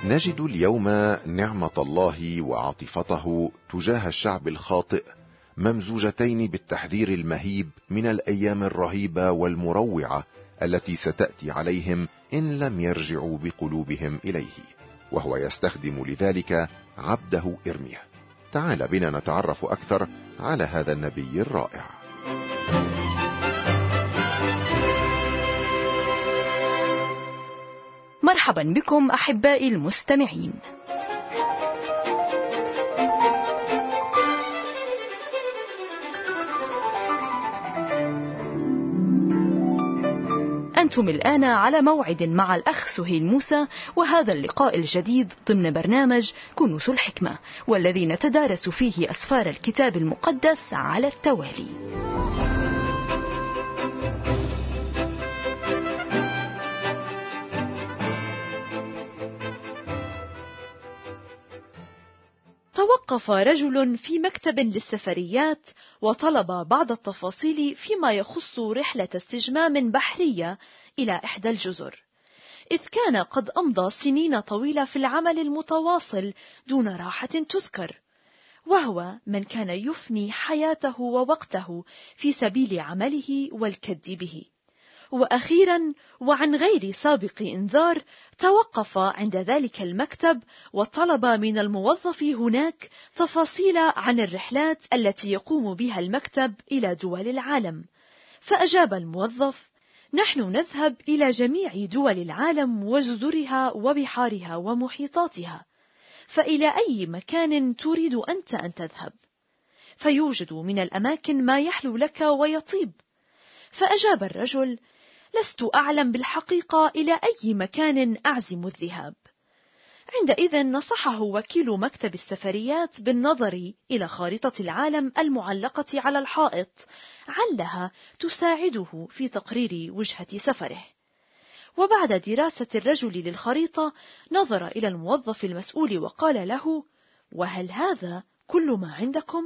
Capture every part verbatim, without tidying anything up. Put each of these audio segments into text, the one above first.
نجد اليوم نعمة الله وعاطفته تجاه الشعب الخاطئ ممزوجتين بالتحذير المهيب من الأيام الرهيبة والمروعة التي ستأتي عليهم إن لم يرجعوا بقلوبهم إليه، وهو يستخدم لذلك عبده إرميا. تعال بنا نتعرف أكثر على هذا النبي الرائع. مرحبا بكم أحبائي المستمعين. أنتم الآن على موعد مع الأخ سهيل موسى، وهذا اللقاء الجديد ضمن برنامج كنوز الحكمة، والذي نتدارس فيه أسفار الكتاب المقدس على التوالي. توقف رجل في مكتب للسفريات وطلب بعض التفاصيل فيما يخص رحلة استجمام بحرية إلى إحدى الجزر، إذ كان قد أمضى سنين طويلة في العمل المتواصل دون راحة تذكر، وهو من كان يفني حياته ووقته في سبيل عمله والكد به. وأخيرا وعن غير سابق إنذار توقف عند ذلك المكتب وطلب من الموظف هناك تفاصيل عن الرحلات التي يقوم بها المكتب إلى دول العالم. فأجاب الموظف: نحن نذهب إلى جميع دول العالم وجزرها وبحارها ومحيطاتها، فإلى أي مكان تريد أنت أن تذهب؟ فيوجد من الأماكن ما يحلو لك ويطيب. فأجاب الرجل: لست أعلم بالحقيقة إلى أي مكان أعزم الذهاب. عندئذ نصحه وكيل مكتب السفريات بالنظر إلى خارطة العالم المعلقة على الحائط، علها تساعده في تقرير وجهة سفره. وبعد دراسة الرجل للخريطة نظر إلى الموظف المسؤول وقال له: وهل هذا كل ما عندكم؟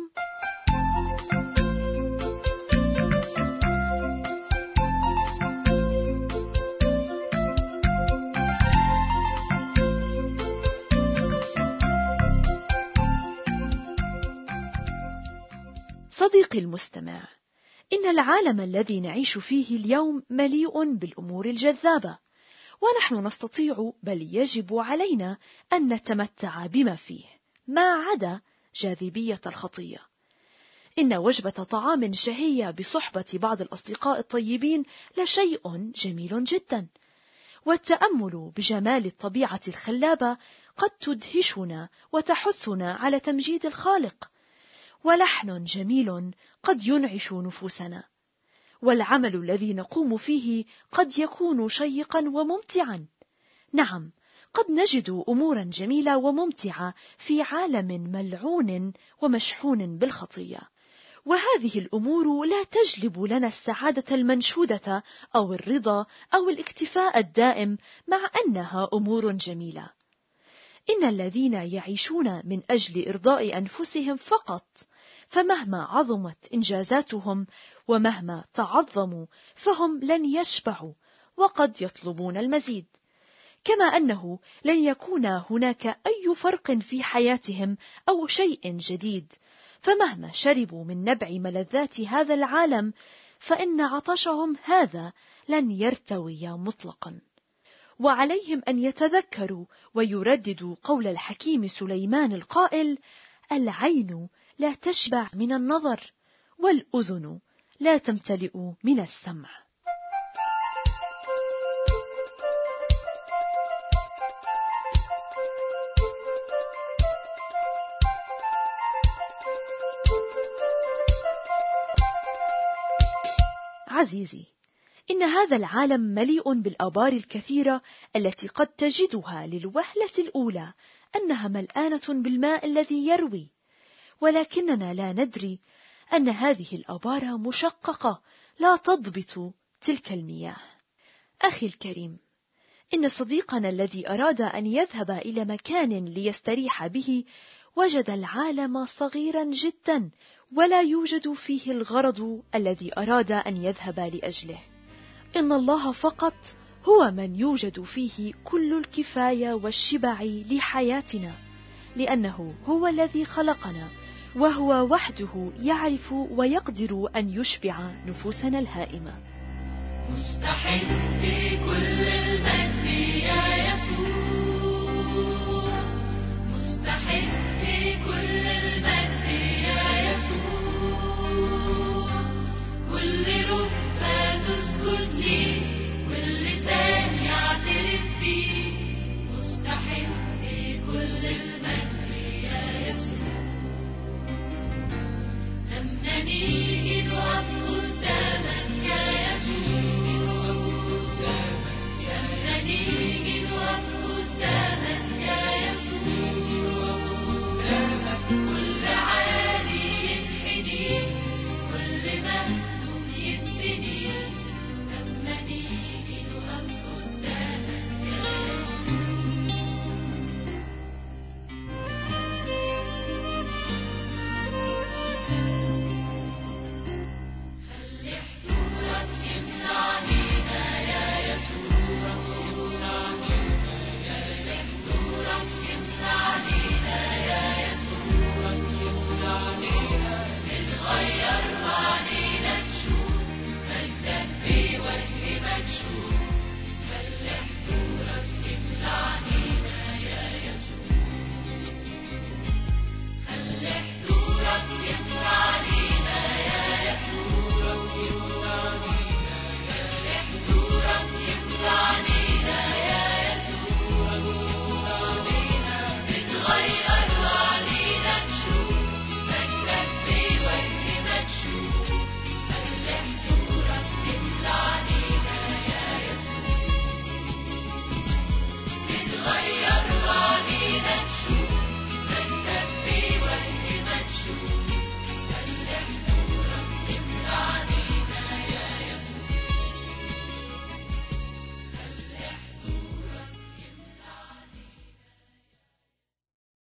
صديقي المستمع، إن العالم الذي نعيش فيه اليوم مليء بالأمور الجذابة، ونحن نستطيع بل يجب علينا أن نتمتع بما فيه ما عدا جاذبية الخطية. إن وجبة طعام شهية بصحبة بعض الأصدقاء الطيبين لشيء جميل جدا، والتأمل بجمال الطبيعة الخلابة قد تدهشنا وتحثنا على تمجيد الخالق، ولحن جميل قد ينعش نفوسنا، والعمل الذي نقوم فيه قد يكون شيقا وممتعا. نعم، قد نجد أمورا جميلة وممتعة في عالم ملعون ومشحون بالخطية، وهذه الأمور لا تجلب لنا السعادة المنشودة أو الرضا أو الاكتفاء الدائم، مع أنها أمور جميلة. إن الذين يعيشون من أجل إرضاء أنفسهم فقط، فمهما عظمت إنجازاتهم ومهما تعظموا فهم لن يشبعوا، وقد يطلبون المزيد. كما أنه لن يكون هناك أي فرق في حياتهم أو شيء جديد، فمهما شربوا من نبع ملذات هذا العالم فإن عطشهم هذا لن يرتوي مطلقا. وعليهم أن يتذكروا ويرددوا قول الحكيم سليمان القائل: العين لا تشبع من النظر، والأذن لا تمتلئ من السمع. عزيزي، إن هذا العالم مليء بالآبار الكثيرة التي قد تجدها للوهلة الأولى أنها ملآنة بالماء الذي يروي، ولكننا لا ندري أن هذه الآبار مشققة لا تضبط تلك المياه. أخي الكريم، إن صديقنا الذي أراد أن يذهب إلى مكان ليستريح به وجد العالم صغيرا جدا، ولا يوجد فيه الغرض الذي أراد أن يذهب لأجله. إن الله فقط هو من يوجد فيه كل الكفاية والشبع لحياتنا، لأنه هو الذي خلقنا، وهو وحده يعرف ويقدر أن يشبع نفوسنا الهائمة. مستحيل